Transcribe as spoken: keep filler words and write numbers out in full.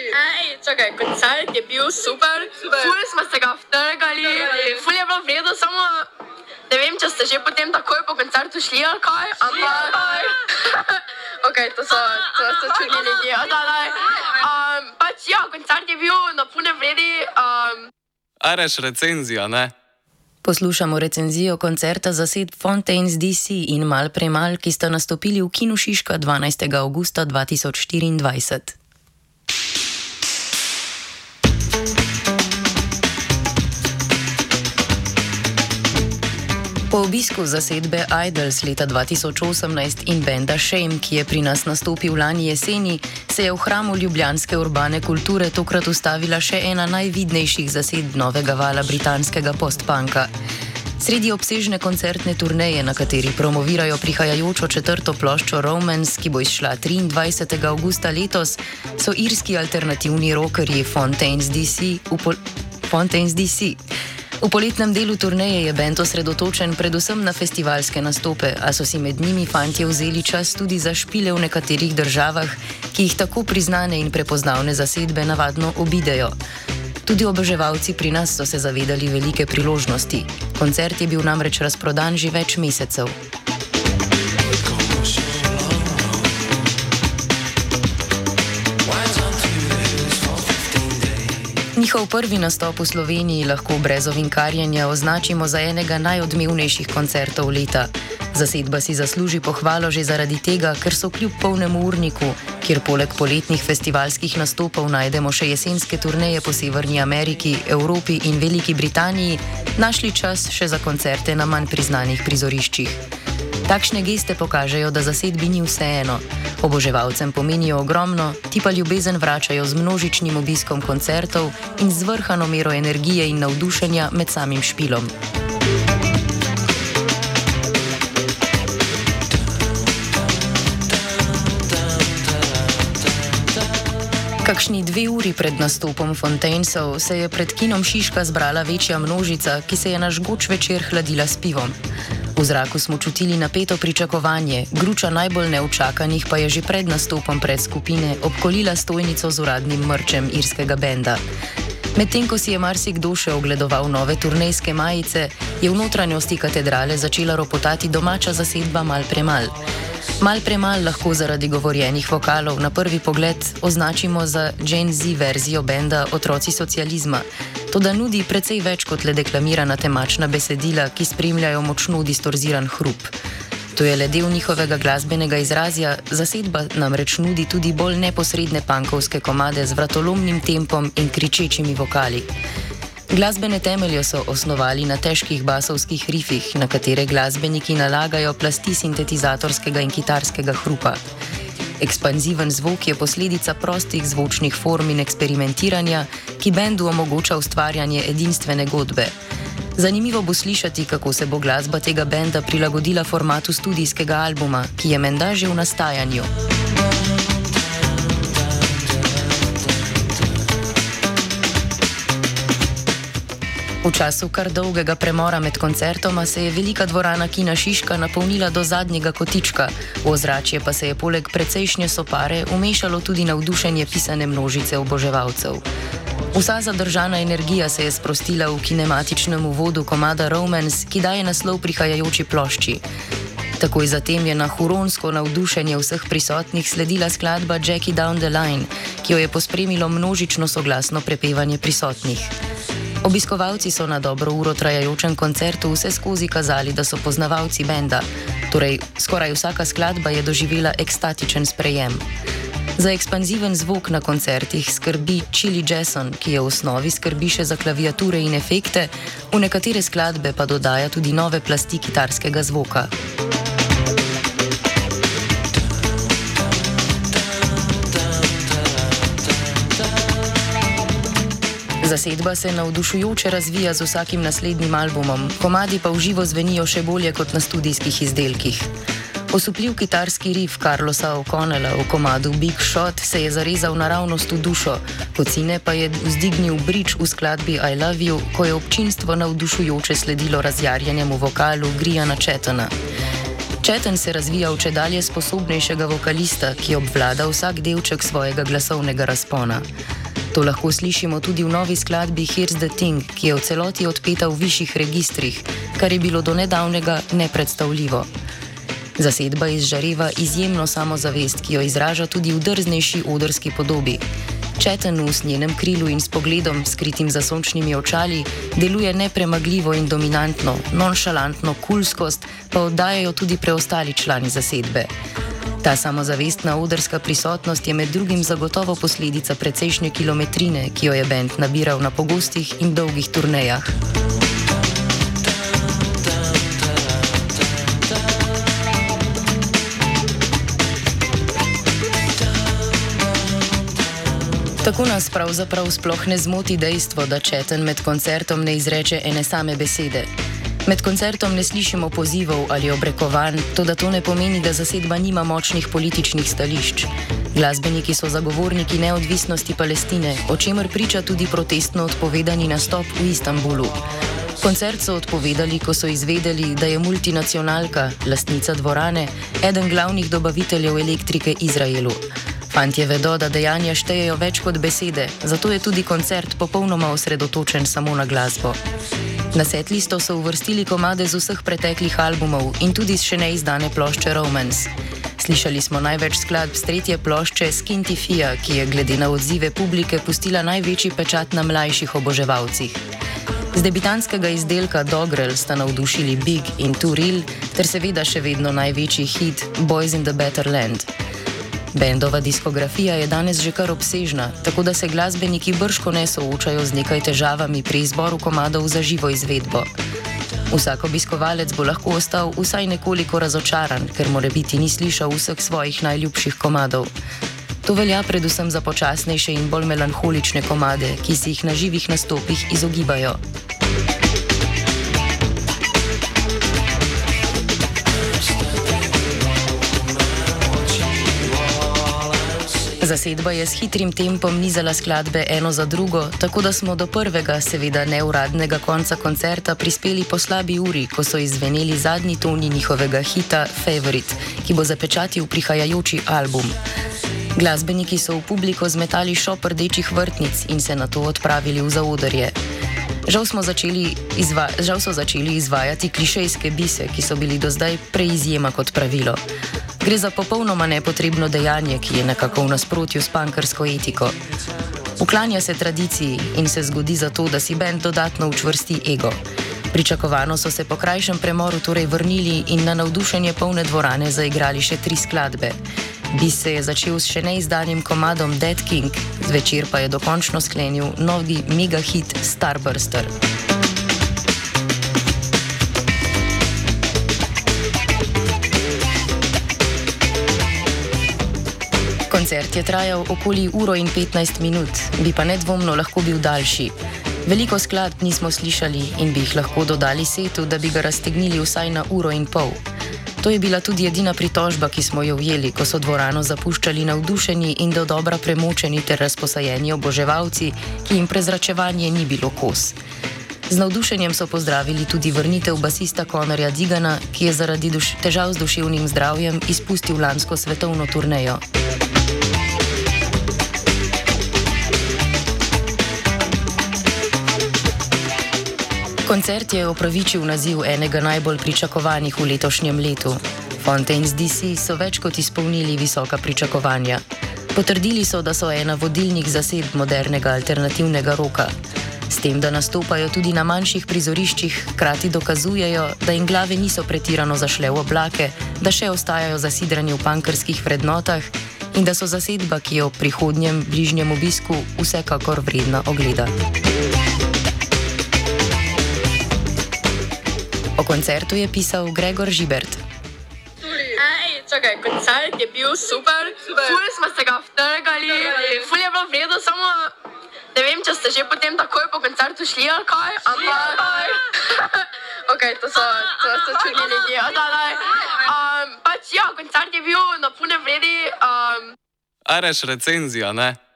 Ej, čakaj, koncert je bil super, super. Ful smo se ga vtrgali, ful je bilo vredo, samo ne vem, če ste že potem takoj po koncertu šli ali kaj, ampak... ok, to so, to so čudni ljudje, da, da. Um, pač ja, koncert je bil na pune vredi. Um... Areš recenzijo, ne? Poslušamo recenzijo koncerta zasedb Fontaines D C in Mal Premal, ki sta nastopili v Kinu Šiška dvanajstega avgusta dva tisoč štiriindvajset. Po obisku zasedbe Idols leta dva tisoč osemnajst in benda Shame, ki je pri nas nastopil lani jeseni, se je v hramu ljubljanske urbane kulture tokrat ustavila še ena najvidnejših zasedb novega vala britanskega postpunka. Sredi obsežne koncertne turneje, na kateri promovirajo prihajajočo četrto ploščo Romance, ki bo izšla triindvajsetega avgusta letos, so irski alternativni rockerji Fontaines D C v pol... Fontaines D C. V poletnem delu turneje je bend osredotočen predvsem na festivalske nastope, a so si med njimi fantje vzeli čas tudi za špile v nekaterih državah, ki jih tako priznane in prepoznavne zasedbe navadno obidejo. Tudi oboževalci pri nas so se zavedali velike priložnosti. Koncert je bil namreč razprodan že več mesecev. Njihov prvi nastop v Sloveniji lahko brez ovinkarjenja označimo za enega najodmevnejših koncertov leta. Zasedba si zasluži pohvalo že zaradi tega, ker so kljub polnemu urniku, kjer poleg poletnih festivalskih nastopov najdemo še jesenske turneje po Severni Ameriki, Evropi in Veliki Britaniji, našli čas še za koncerte na manj priznanih prizoriščih. Takšne geste pokažejo, da zasedbi ni vseeno. Oboževalcem pomenijo ogromno, ti pa ljubezen vračajo z množičnim obiskom koncertov in z vrhano mero energije in navdušenja med samim špilom. Kakšni dve uri pred nastopom Fontainesov se je pred Kinom Šiška zbrala večja množica, ki se je na žgoč večer hladila s pivom. V zraku smo čutili napeto pričakovanje, gruča najbolj neučakanih pa je že pred nastopom predskupine obkolila stojnico z uradnim mrčem irskega benda. Medtem ko si je marsikdo še ogledoval nove turnejske majice, je v notranjosti katedrale začela ropotati domača zasedba Mal Premal. Mal Premal lahko zaradi govorjenih vokalov na prvi pogled označimo za Gen Z verzijo benda Otroci socializma, toda nudi precej več kot le deklamirana temačna besedila, ki spremljajo močno distorziran hrup. To je le del njihovega glasbenega izrazja, zasedba namreč nudi tudi bolj neposredne punkovske komade z vratolomnim tempom in kričečimi vokali. Glasbene temelje so osnovali na težkih basovskih rifih, na katere glasbeniki nalagajo plasti sintetizatorskega in kitarskega hrupa. Ekspanziven zvok je posledica prostih zvočnih form in eksperimentiranja, ki bendu omogoča ustvarjanje edinstvene godbe. Zanimivo bo slišati, kako se bo glasba tega benda prilagodila formatu studijskega albuma, ki je menda že v nastajanju. V času kar dolgega premora med koncertoma se je velika dvorana Kina Šiška napolnila do zadnjega kotička, v ozračje pa se je poleg precejšnje sopare umešalo tudi navdušenje pisane množice oboževalcev. Vsa zadržana energija se je sprostila v kinematičnem uvodu komada Romance, ki daje naslov prihajajoči plošči. Takoj zatem je na huronsko navdušenje vseh prisotnih sledila skladba Jackie Down the Line, ki jo je pospremilo množično soglasno prepevanje prisotnih. Obiskovalci so na dobro uro trajajočem koncertu vse skozi kazali, da so poznavalci benda, torej skoraj vsaka skladba je doživela ekstatičen sprejem. Za ekspanziven zvok na koncertih skrbi Chili Jason, ki je v osnovi skrbi še za klaviature in efekte, v nekatere skladbe pa dodaja tudi nove plasti kitarskega zvoka. Zasedba se navdušujoče razvija z vsakim naslednjim albumom, komadi pa v živo zvenijo še bolje kot na studijskih izdelkih. Osupljiv kitarski riff Carlosa O'Connella v komadu Big Shot se je zarezal naravnost v dušo, kocine pa je vzdignil bridge v skladbi I Love You, ko je občinstvo navdušujoče sledilo razjarjenemu vokalu Griana Chattona. Četen se razvija v čedalje sposobnejšega vokalista, ki obvlada vsak delček svojega glasovnega razpona. To lahko slišimo tudi v novi skladbi Here's the Thing, ki je v celoti odpeta v višjih registrih, kar je bilo do nedavnega nepredstavljivo. Zasedba izžareva izjemno samozavest, ki jo izraža tudi v drznejši odrski podobi. Četen v njenem krilu in s pogledom, skritim za sončnimi očali, deluje nepremagljivo in dominantno, nonšalantno kulskost pa oddajajo tudi preostali člani zasedbe. Ta samozavestna odrska prisotnost je med drugim zagotovo posledica precejšnje kilometrine, ki jo je bend nabiral na pogostih in dolgih turnejah. Tako nas pravzaprav sploh ne zmoti dejstvo, da Četen med koncertom ne izreče ene same besede. Med koncertom ne slišimo pozivov ali obrekovanj, toda to ne pomeni, da zasedba nima močnih političnih stališč. Glasbeniki so zagovorniki neodvisnosti Palestine, o čemer priča tudi protestno odpovedani nastop v Istanbulu. Koncert so odpovedali, ko so izvedeli, da je multinacionalka, lastnica dvorane, eden glavnih dobaviteljev elektrike Izraelu. Fantje vedo, da dejanja štejejo več kot besede, zato je tudi koncert popolnoma osredotočen samo na glasbo. Na setlisto so uvrstili komade z vseh preteklih albumov in tudi z še neizdane plošče Romance. Slišali smo največ skladb s tretje plošče Skinty Fia, ki je glede na odzive publike pustila največji pečat na mlajših oboževalcih. Z debitanskega izdelka Dogrel sta navdušili Big in Too Real, ter seveda še vedno največji hit Boys in the Better Land. Bendova diskografija je danes že kar obsežna, tako da se glasbeniki bržkone soočajo z nekaj težavami pri izboru komadov za živo izvedbo. Vsak obiskovalec bo lahko ostal vsaj nekoliko razočaran, ker morebiti ni slišal vseh svojih najljubših komadov. To velja predvsem za počasnejše in bolj melanholične komade, ki si jih na živih nastopih izogibajo. Zasedba je s hitrim tempom nizala skladbe eno za drugo, tako da smo do prvega, seveda neuradnega konca koncerta prispeli po slabi uri, ko so izzveneli zadnji toni njihovega hita Favorite, ki bo zapečatil prihajajoči album. Glasbeniki so v publiko zmetali šop rdečih vrtnic in se nato odpravili v zaodrje. Žal, smo začeli izva žal so začeli izvajati klišejske bise, ki so bili do zdaj preizjema kot pravilo. Gre za popolnoma nepotrebno dejanje, ki je nekako v nasprotju s punkersko etiko. Uklanja se tradiciji in se zgodi zato, da si bend dodatno učvrsti ego. Pričakovano so se po krajšem premoru torej vrnili in na navdušenje polne dvorane zaigrali še tri skladbe. Bis se je začel s še neizdanim komadom Dead King, zvečer pa je dokončno sklenil novi megahit Starburster. Koncert je trajal okoli uro in petnajst minut, bi pa nedvomno lahko bil daljši. Veliko skladb nismo slišali in bi jih lahko dodali setu, da bi ga raztegnili vsaj na uro in pol. To je bila tudi edina pritožba, ki smo jo ujeli, ko so dvorano zapuščali navdušeni in do dobra premočeni ter razposajeni oboževalci, ki jim prezračevanje ni bilo kos. Z navdušenjem so pozdravili tudi vrnitev basista Conorja Digana, ki je zaradi težav z duševnim zdravjem izpustil lansko svetovno turnejo. Koncert je opravičil naziv enega najbolj pričakovanih v letošnjem letu. Fontaines D C so več kot izpolnili visoka pričakovanja. Potrdili so, da so ena vodilnih zasedb modernega alternativnega roka. S tem, da nastopajo tudi na manjših prizoriščih, hkrati dokazujejo, da jim glave niso pretirano zašle v oblake, da še ostajajo zasidrani v punkerskih vrednotah in da so zasedba, ki je ob prihodnjem bližnjem obisku vsekakor vredna ogleda. O koncertu je pisal Gregor Žibert. Ej, čakaj, koncert je bil super, ful smo se ga vtrgali, ful je bilo v redu, samo ne vem, če ste že potem takoj po koncertu šli ali kaj, ampak ok, to so, to so čudni ljudje, da, da. Um, pač ja, koncert je bil na pune vredi. Um... Areš recenzija, ne?